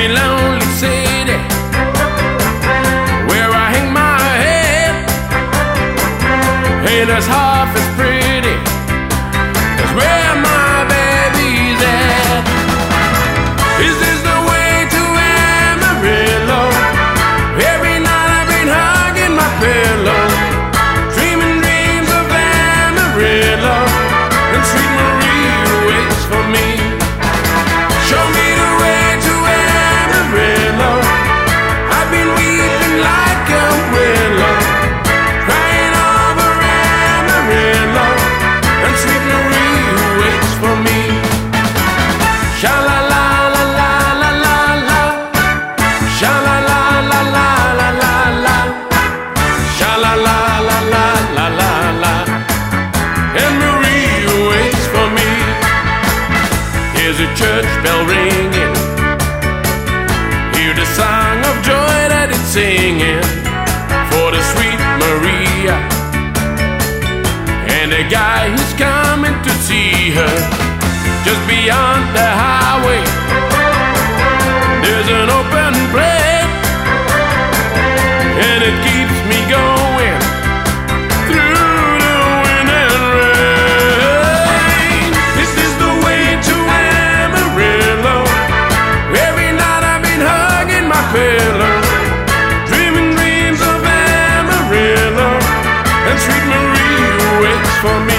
very lonely city where I hang my head. Ain't as half as pretty as where my baby's at. Is this the way to Amarillo? Every night I've been hugging my pillow, dreaming dreams of Amarillo, and sweet Maria waits for me. Show me the way to Amarillo. I've been weeping like a willow, crying over Amarillo, and sweet Maria waits for me. Sha la la la la la la la, sha la la la la la la la, sha la la la la la la la, and Maria waits for me. Here's a church bell ringing, hear the song of joy that it's singing for the sweet Maria, and a guy who's coming to see her. Just beyond the highway, there's an open plate, and it keeps me going through the wind and rain. This is the way to Amarillo. Every night I've been hugging my pillow, dreaming dreams of Amarillo, and sweet Maria waits for me.